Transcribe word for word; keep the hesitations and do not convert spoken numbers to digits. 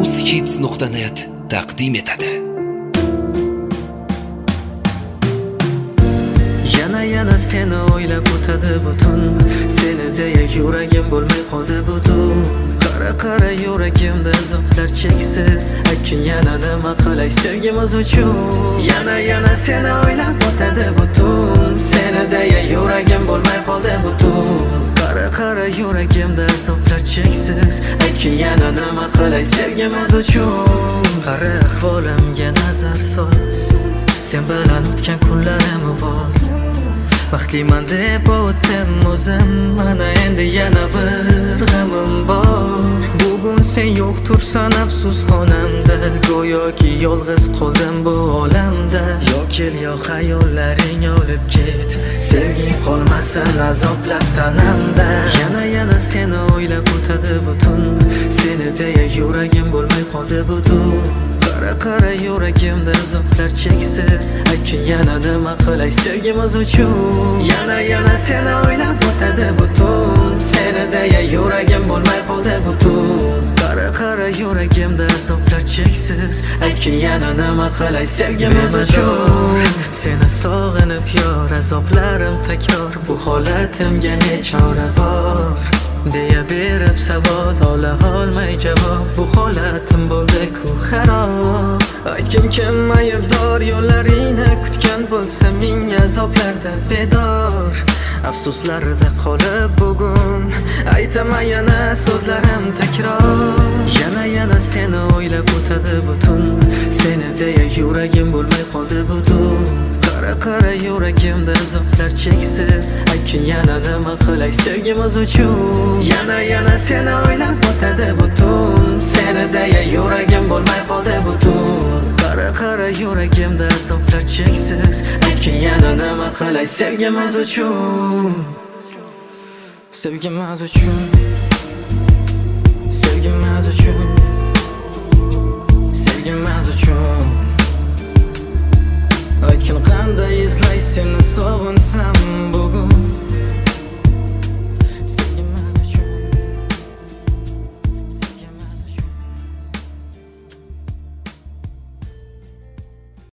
uzhits nuqta net taqdim etadi. Yana yana seni o'ylab o'tadi butun, seni deya yuragim bo'lmay qoldi butun. Qara qara yuragimda azoblar cheksiz, aytgin yana nima qilay sevgimiz uchun. Yana yana seni o'ylab o'tadi butun, seni deya yuragim bo'lmay qoldi butun. Qara qara yuragimda azoblar cheksiz, aytgin yana nima qilay sevgimiz uchun. Qara ahvolimga nazar sol, sen bilan o'tgan kunlarim bor. Baxtliman deb o'tdim o'zim, mana endi yana bir g'amim bor. Bugun sen yo'q tursan afsus xonamda, go'yoki yolg'iz qoldim bu olamda. Yo kel yo xayollaring olib ket, sevging qolmasin azoblab tanamda. Yana yana seni o'ylab o'tadi butun, seni deya yuragim bo'lmay qoldi butun. Qara qara yuragimda azoblar cheksiz, aytgin yana nima qilay sevgimiz uchun. Yana yana seni o'ylab o'tadi butun, seni deya yuragim bo'lmay qoldi butun. Qara qara yuragimda azoblar cheksiz, aytgin yana nima qilay sevgimiz uchun. Seni sog'inib yor, azoblarim takror, bu holatimga ne chora bor deya berib savol, ola olmay javob, bu holatim bo'ldi-ku xarob. Aytgin kim aybdor, yo'llaringni kutgan bo'lsa ming azoblarda bedor. Afsuslarda qolib bugun, aytaman yana so'zlarim takror. Yana yana seni o'ylab o'tadi butun, seni deya yuragim bo'lmay qoldi butun. Qara qara yuragimda azoblar cheksiz, aytgin yana nima qilay sevgimiz uchun. Yana yana seni o'ylab o'tadi butun, seni deya yuragim bo'lmay qoldi butun. Qara qara yuragimda azoblar cheksiz, aytgin yana nima qilay sevgimiz uchun. Sevgimiz uchun, sevgimiz uchun, sevgimiz uchun. Aytgin qanday izlay seni sog'insam,